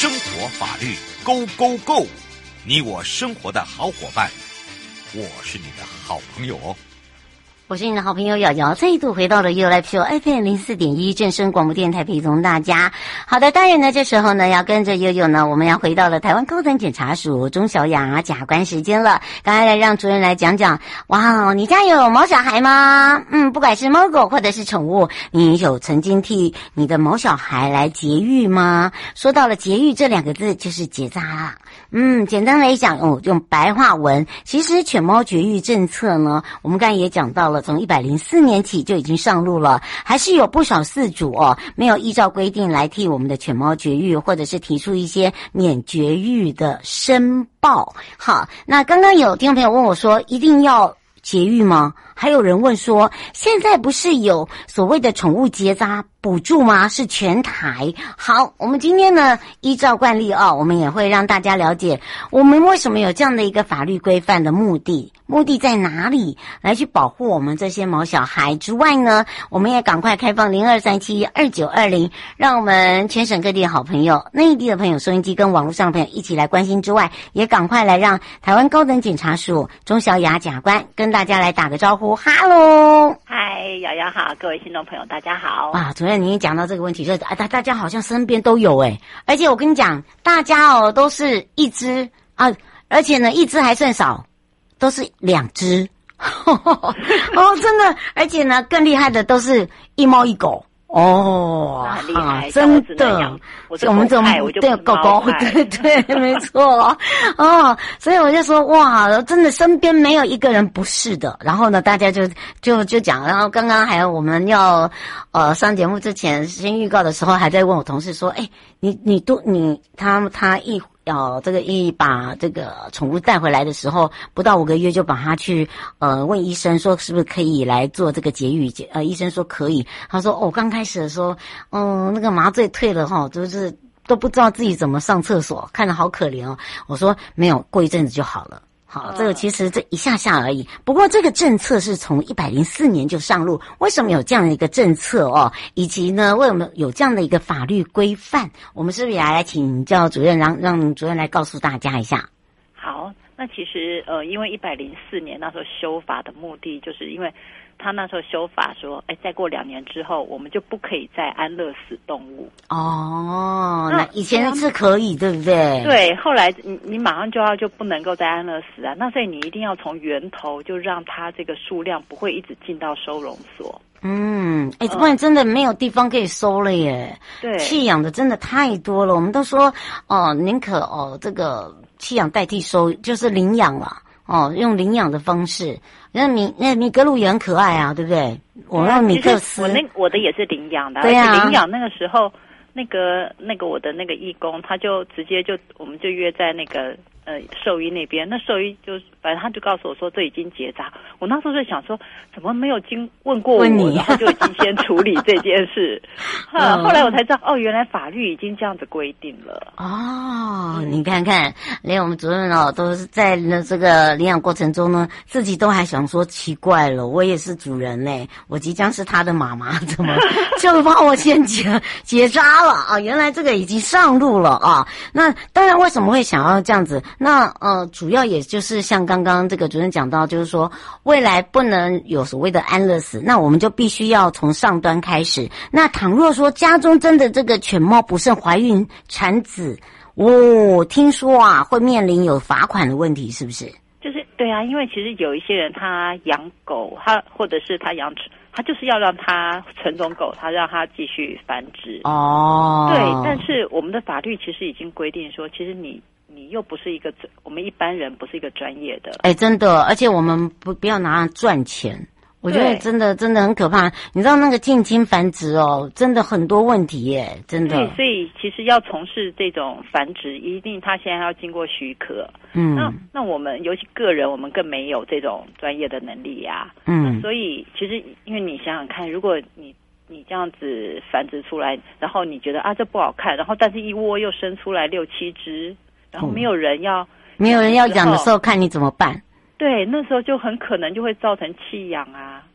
生活法律 Go Go Go， 你我生活的好伙伴，我是你的好朋友哦。 我是你的好朋友瑶瑶，再度回到了 You Live Show FM 04.1正声广播电台，陪同大家。好的，当然呢，这时候呢，要跟着悠悠呢，我们要回到了台湾高等检察署钟小雅甲官时间了。刚才来让主任来讲讲，哇，你家有毛小孩吗？不管是猫狗或者是宠物，你有曾经替你的毛小孩来节育吗？说到了节育这两个字，就是结扎啦。简单来讲用白话文，其实犬猫绝育政策呢，我们刚才也讲到了，从104年起就已经上路了，还是有不少饲主没有依照规定来替我们的犬猫绝育，或者是提出一些免绝育的申报。好，那刚刚有听众朋友问我说，一定要节育吗？还有人问说，现在不是有所谓的宠物结扎补助吗？是全台。好，我们今天呢，依照惯例我们也会让大家了解我们为什么有这样的一个法律规范的目的在哪里，来去保护我们这些毛小孩之外呢，我们也赶快开放02372920，让我们全省各地的好朋友、内地的朋友、收音机跟网络上的朋友一起来关心之外，也赶快来让台湾高等检察署钟小雅甲官跟大家来打个招呼。哈喽， 嗨，瑶瑶好，各位听众朋友大家好。 主任你讲到这个问题，就大家好像身边都有而且我跟你讲，大家都是一只而且呢一只还算少，都是2只真的，而且呢更厉害的都是一猫一狗很厉害， 真的，我们这种对狗狗，对，没错所以我就说哇，真的身边没有一个人不是的。然后呢，大家就讲，然后刚刚还有我们要上节目之前先预告的时候，还在问我同事说，他一把这个宠物带回来的时候，不到5个月就把它去问医生说是不是可以来做这个节育，医生说可以。他说刚开始的时候那个麻醉退了就是都不知道自己怎么上厕所，看着好可怜我说没有，过一阵子就好了。好，这个其实这一下下而已。不过这个政策是从104年就上路，为什么有这样的一个政策以及呢，为什么有这样的一个法律规范？我们是不是也来请教主任，让主任来告诉大家一下？ 好，那其实因为104年那时候修法的目的，就是因为他那时候修法说，再过2年之后，我们就不可以再安乐死动物。 那以前是可以，对不对？ 对，后来你马上就不能够再安乐死啊。那所以你一定要从源头就让它这个数量不会一直进到收容所。 不然真的没有地方可以收了耶。 对， 弃养的真的太多了。我们都说宁可这个弃养代替收，就是领养了。用领养的方式，那米格鲁也很可爱啊，对不对？我让米克斯， 我的也是领养的， 对啊， 而且领养那个时候，那个我的那个义工，他就直接我们就约在那个兽医那边，那兽医就反正他就告诉我说这已经结扎。我那时候就想说，怎么没有问过我，然后就已经先处理这件事。后来我才知道，原来法律已经这样子规定了。 你看看，连我们主任都是在这个领养过程中呢，自己都还想说奇怪了，我也是主人我即将是他的妈妈，怎么就帮我先结扎了原来这个已经上路了那当然，为什么会想要这样子？那主要也就是像刚刚这个主任讲到，就是说未来不能有所谓的安乐死，那我们就必须要从上端开始。那倘若说家中真的这个犬猫不慎怀孕产子，听说会面临有罚款的问题，是不是？ 就是对啊，因为其实有一些人他养狗，或者是他他就是要让它纯种狗，他让它继续繁殖。对，但是我们的法律其实已经规定说，其实你又不是我们一般人不是一个专业的。 真的，而且我们不要拿来赚钱。我觉得真的很可怕。你知道那个近亲繁殖真的很多问题耶，真的。 对，所以其实要从事这种繁殖，一定他现在要经过许可。那我们尤其个人，我们更没有这种专业的能力呀。所以其实因为你想想看，如果你这样子繁殖出来，然后你觉得这不好看，然后但是一窝又生出来6-7只，然后没有人要养的时候， 看你怎么办。 对，那时候就很可能就会造成弃养啊。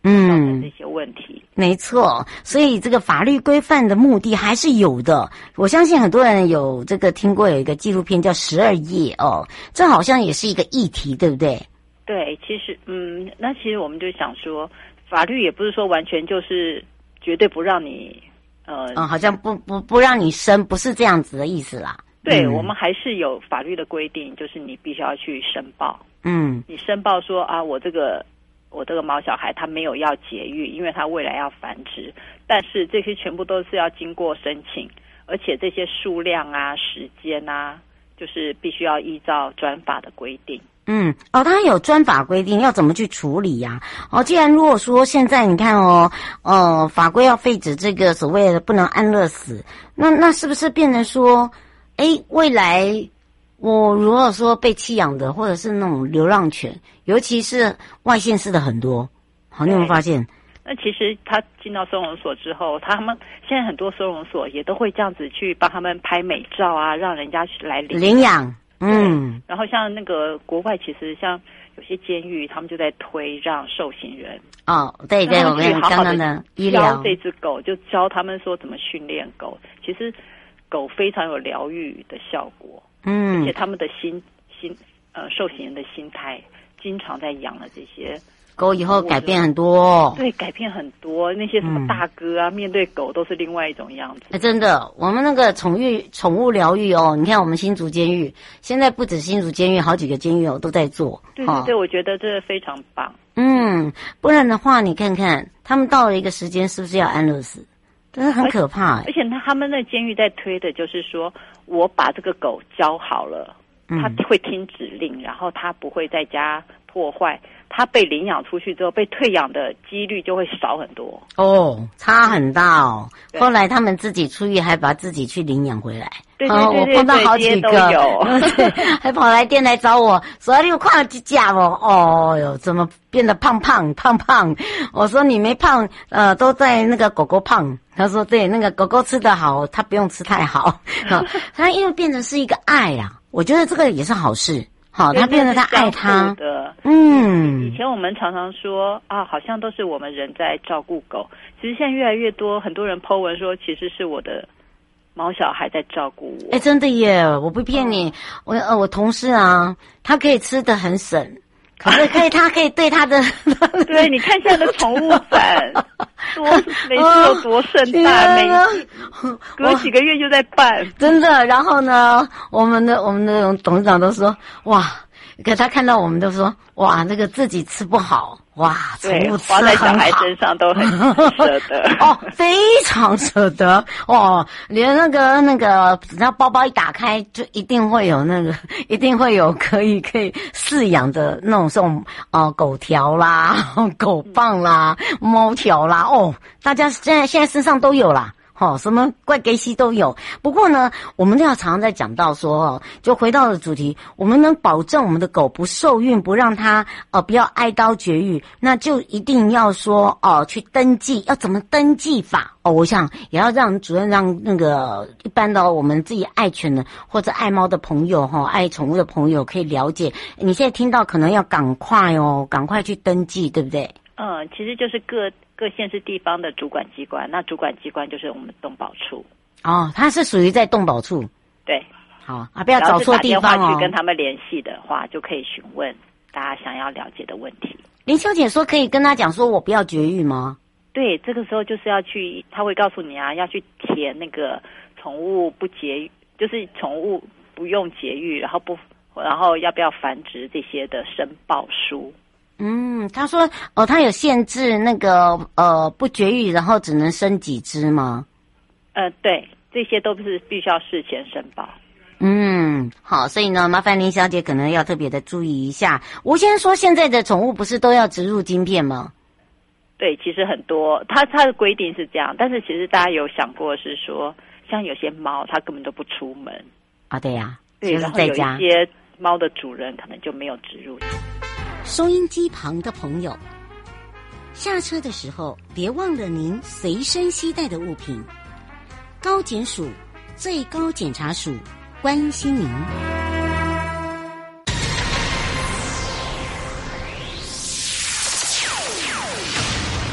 造成这些问题。 没错，所以这个法律规范的目的还是有的。我相信很多人有这个听过有一个纪录片叫12夜哦，这好像也是一个议题，对不对？ 对，其实那其实我们就想说，法律也不是说完全就是绝对不让你好像不让你生，不是这样子的意思啦。 对，我们还是有法律的规定，就是你必须要去申报。你申报说啊，我这个毛小孩他没有要节育，因为他未来要繁殖，但是这些全部都是要经过申请，而且这些数量啊、时间啊，就是必须要依照专法的规定。 他有专法规定要怎么去处理呀？既然如果说现在你看法规要废止这个所谓的不能安乐死，那是不是变成说，未来我如果说被弃养的，或者是那种流浪犬，尤其是外县市的很多，你有没有发现？ 那其实他进到收容所之后，他们现在很多收容所也都会这样子去帮他们拍美照啊，让人家来领养。然后像那个国外，其实像有些监狱，他们就在推让受刑人对，我跟你刚刚的医疗这只狗，就教他们说怎么训练狗。其实狗非常有疗愈的效果，而且他们的受刑人的心态，经常在养了这些狗以后改变很多。 对，改变很多。那些什么大哥啊，面对狗都是另外一种样子。 真的，我们那个宠物疗愈你看我们新竹监狱，现在不止新竹监狱，好几个监狱都在做。 对，我觉得这非常棒。 不然的话，你看看他们到了一个时间，是不是要安乐死？真的很可怕。 而且他们那监狱在推的就是说，我把这个狗教好了，它会听指令，然后它不会在家破坏。他被领养出去之后，被退养的几率就会少很多。 差很大哦。后来他们自己出狱，还把自己去领养回来。 对， 我碰到好几个，还跑来电来找我，说你有看到几架哦？怎么变得胖胖？我说你没胖，都在那个狗狗胖。他说对，那个狗狗吃得好，它不用吃太好。它因为变成是一个爱啊，我觉得这个也是好事。他变得他爱他的。以前我们常常说好像都是我们人在照顾狗，其实现在越来越多，很多人 po 文说，其实是我的毛小孩在照顾我。 真的耶，我不骗你，我同事啊，他可以吃得很省，可是他可以对他的对，你看现在的宠物展每次有多盛大，每次隔几个月就在办， 真的。然后呢，我们的董事长都说哇，可他看到我们都说哇，那个自己吃不好，哇，宠物吃花在小孩身上都很舍得非常舍得连那个只要包包一打开，就一定会有可以饲养的那种狗条啦、狗棒啦、猫条啦大家现在身上都有啦。什么怪给西都有。不过呢，我们要常常在讲到说就回到了主题，我们能保证我们的狗不受孕，不让它不要挨刀绝育，那就一定要说去登记。要怎么登记法？我想也要让主任让那个一般的我们自己爱犬的或者爱猫的朋友爱宠物的朋友可以了解。你现在听到可能要赶快去登记，对不对？ 其实就是各县市地方的主管机关，那主管机关就是我们动保处。 它是属于在动保处。 对， 好不要找错地方打电话去跟他们联系的话，就可以询问大家想要了解的问题。 林小姐说可以跟他讲说我不要绝育吗？ 对，这个时候就是要去，他会告诉你要去填那个宠物不节育，就是宠物不用节育，然后要不要繁殖这些的申报书。 他说他有限制那个不绝育，然后只能生几只吗？ 对，这些都是必须要事前申报。 好，所以呢，麻烦林小姐可能要特别的注意一下。我先说，现在的宠物不是都要植入晶片吗？ 对，其实很多，它的规定是这样，但是其实大家有想过是说，像有些猫它根本都不出门对呀， 对，然后有一些猫的主人可能就没有植入。 收音机旁的朋友，下车的时候别忘了您随身携带的物品。高检署最高检察署关心您。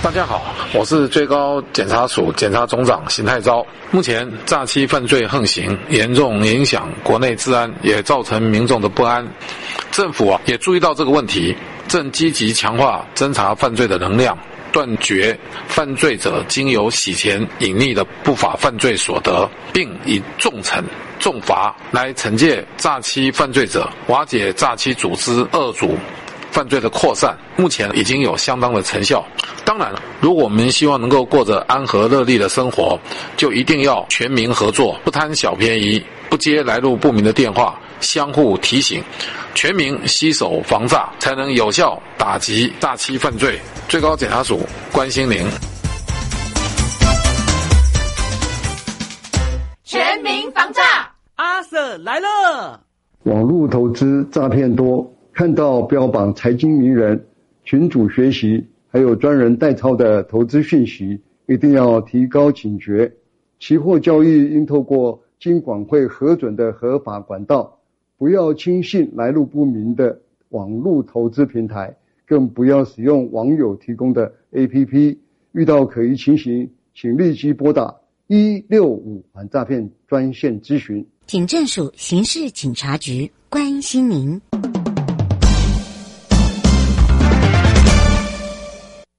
大家好，我是最高检察署检察总长邢泰钊。目前诈欺犯罪横行，严重影响国内治安，也造成民众的不安。政府也注意到这个问题，正积极强化侦查犯罪的能量，断绝犯罪者经由洗钱隐匿的不法犯罪所得，并以重惩重罚来惩戒诈欺犯罪者，瓦解诈欺组织恶组犯罪的扩散，目前已经有相当的成效。当然，如果我们希望能够过着安和乐利的生活，就一定要全民合作，不贪小便宜，不接来路不明的电话，相互提醒，全民携手防诈，才能有效打击诈欺犯罪。最高检察署关心您。 全民防诈， 阿 Sir 来了。 网络投资诈骗多，看到标榜财经名人、群组学习，还有专人代操的投资讯息，一定要提高警觉。期货交易应透过金管会核准的合法管道，不要轻信来路不明的网络投资平台，更不要使用网友提供的 APP。 遇到可疑情形，请立即拨打165反诈骗专线咨询。 警政署刑事警察局关心您。